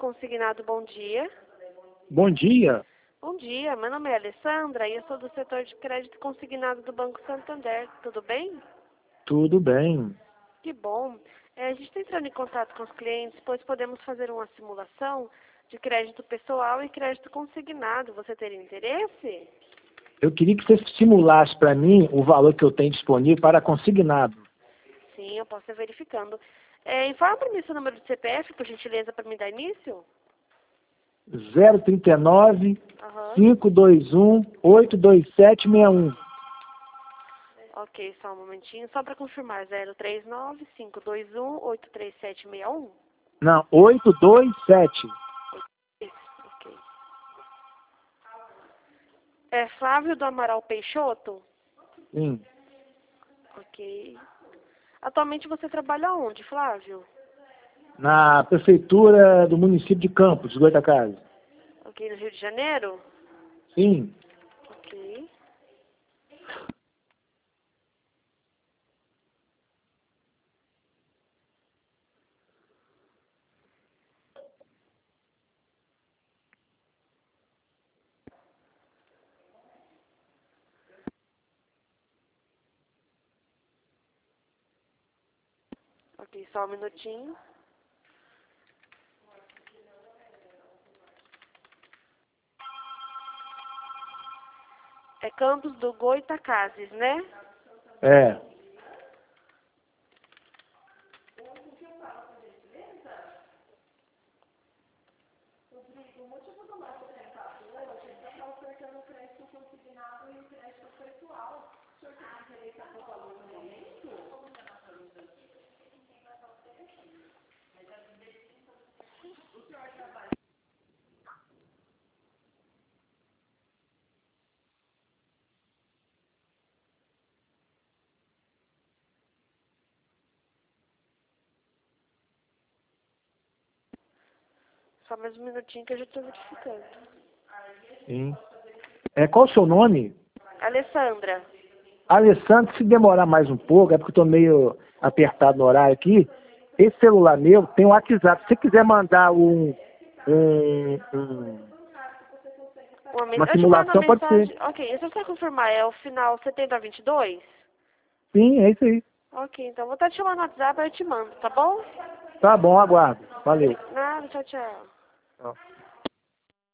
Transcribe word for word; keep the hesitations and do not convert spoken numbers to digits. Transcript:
Consignado, bom dia. Bom dia. Bom dia, meu nome é Alessandra e eu sou do setor de crédito consignado do Banco Santander. Tudo bem? Tudo bem. Que bom. É, a gente está entrando em contato com os clientes, pois podemos fazer uma simulação de crédito pessoal e crédito consignado. Você teria interesse? Eu queria que você simulasse para mim o valor que eu tenho disponível para consignado. Sim, eu posso estar verificando. É, informa para mim seu número de C P F, por gentileza, para me dar início. zero trinta e nove, Aham. cinco dois um, oito dois sete seis um. Ok, só um momentinho. Só para confirmar, zero três nove, cinco dois um, oito três sete seis um? Não, oito dois sete. Isso, ok. É Flávio do Amaral Peixoto? Sim. Ok. Atualmente você trabalha onde, Flávio? Na prefeitura do município de Campos, de Goitacazes. Ok, no Rio de Janeiro? Sim. Ok. Ok, só um minutinho. É Campos do Goitacazes, né? É. Só mais um minutinho que eu já estou verificando. Sim. É, qual o seu nome? Alessandra. Alessandro, se demorar mais um pouco, é porque eu estou meio apertado no horário aqui. Esse celular meu tem o WhatsApp. Se você quiser mandar um, um, um- Uma, men- uma eu te mando uma simulação, pode ser. mensagem. Ok, deixa eu só confirmar. É o final setenta a vinte e dois? Sim, é isso aí. Ok, então vou estar te chamando no WhatsApp e eu te mando, tá bom? Tá bom, aguardo. Valeu. Nada, tchau, tchau. Tchau.